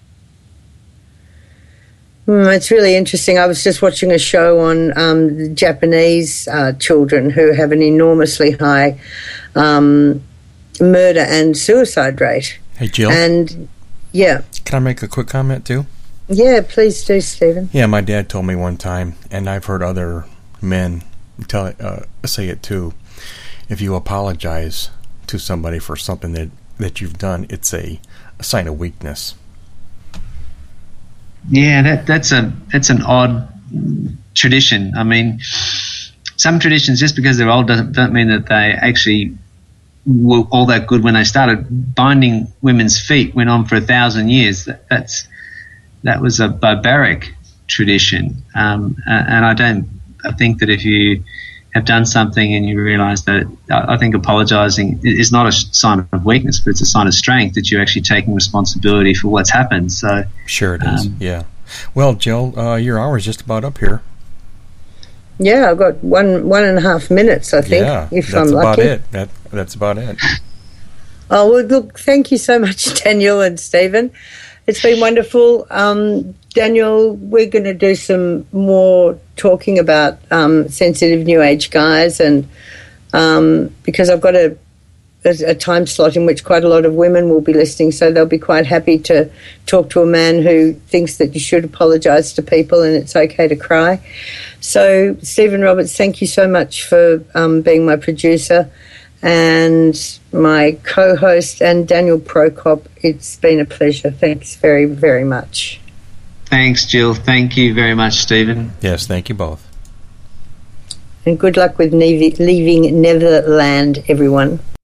Mm, it's really interesting. I was just watching a show on um, the Japanese uh, children who have an enormously high um, murder and suicide rate. Hey, Jill. And, yeah. Can I make a quick comment, too? Yeah, please do, Stephen. Yeah, my dad told me one time, and I've heard other men tell uh, say it, too. If you apologize to somebody for something that, that you've done, it's a, a sign of weakness. Yeah, that that's a that's an odd tradition. I mean, some traditions, just because they're old, doesn't don't mean that they actually were all that good when they started. Binding women's feet went on for a thousand years. That, that's that was a barbaric tradition, um, and I don't. I think that if you have done something and you realise that, I think apologising is not a sign of weakness, but it's a sign of strength, that you're actually taking responsibility for what's happened. So sure it is. Um, yeah. Well, Jill, uh, your hour is just about up here. Yeah, I've got one one and a half minutes, I think, yeah, if that's I'm about lucky. it. That that's about it. Oh, well, look, thank you so much, Daniel and Stephen. It's been wonderful. Um, Daniel, we're going to do some more talking about um, sensitive New Age guys, and um, because I've got a, a, a time slot in which quite a lot of women will be listening, so they'll be quite happy to talk to a man who thinks that you should apologise to people and it's okay to cry. So, Stephen Roberts, thank you so much for um, being my producer and my co-host, and Daniel Prokop. It's been a pleasure. Thanks very, very much. Thanks, Jill. Thank you very much, Stephen. Yes, thank you both. And good luck with leaving Neverland, everyone.